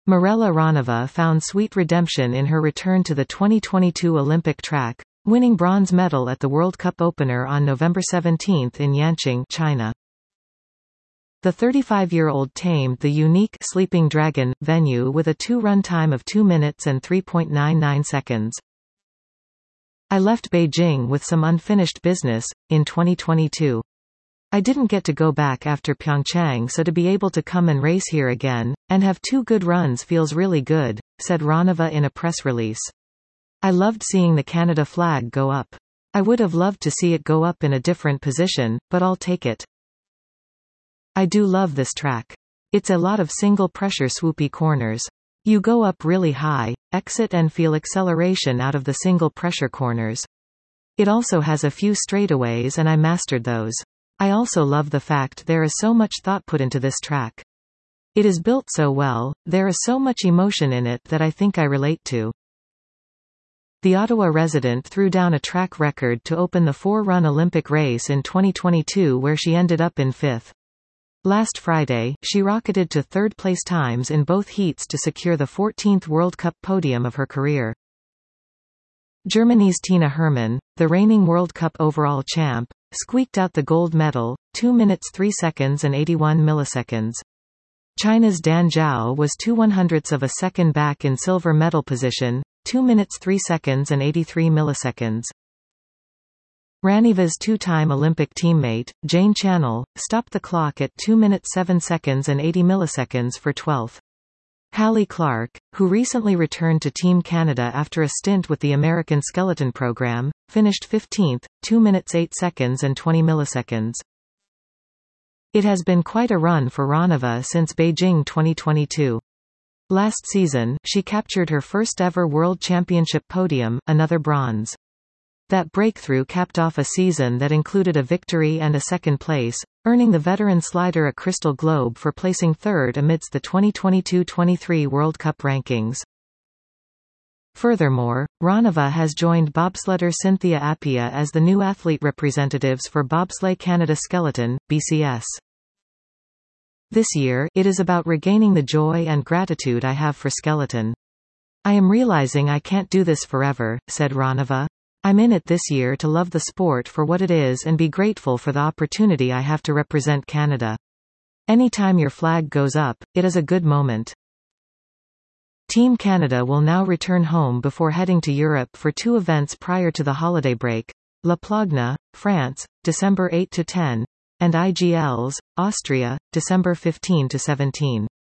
Mirela Roneva found sweet redemption in her return to the 2022 Olympic track, winning bronze medal at the World Cup opener on November 17 in Yanqing, China. The 35-year-old tamed the unique Sleeping Dragon venue with a 2-run time of 2 minutes and 3.99 seconds. I left Beijing with some unfinished business in 2022. I didn't get to go back after Pyeongchang, so to be able to come and race here again, and have 2 good runs feels really good, said Roneva in a press release. I loved seeing the Canada flag go up. I would have loved to see it go up in a different position, but I'll take it. I do love this track. It's a lot of single pressure swoopy corners. You go up really high, exit and feel acceleration out of the single pressure corners. It also has a few straightaways and I mastered those. I also love the fact there is so much thought put into this track. It is built so well, there is so much emotion in it that I think I relate to. The Ottawa resident threw down a track record to open the 4-run Olympic race in 2022 where she ended up in 5th. Last Friday, she rocketed to 3rd-place times in both heats to secure the 14th World Cup podium of her career. Germany's Tina Hermann, the reigning World Cup overall champ, squeaked out the gold medal, 2 minutes 3 seconds and 81 milliseconds. China's Dan Zhao was 2/100ths of a second back in silver medal position, 2 minutes 3 seconds and 83 milliseconds. Raneva's 2-time Olympic teammate, Jane Channell, stopped the clock at 2 minutes 7 seconds and 80 milliseconds for 12th. Hallie Clark, who recently returned to Team Canada after a stint with the American Skeleton Program, finished 15th, 2 minutes 8 seconds and 20 milliseconds. It has been quite a run for Roneva since Beijing 2022. Last season, she captured her first-ever World Championship podium, another bronze. That breakthrough capped off a season that included a victory and a second place, earning the veteran slider a Crystal Globe for placing 3rd amidst the 2022-23 World Cup rankings. Furthermore, Roneva has joined bobsledder Cynthia Appia as the new athlete representatives for Bobsleigh Canada Skeleton, BCS. This year, it is about regaining the joy and gratitude I have for skeleton. I am realizing I can't do this forever, said Roneva. I'm in it this year to love the sport for what it is and be grateful for the opportunity I have to represent Canada. Anytime your flag goes up, it is a good moment. Team Canada will now return home before heading to Europe for 2 events prior to the holiday break. La Plogne, France, December 8–10, and IGLs, Austria, December 15–17.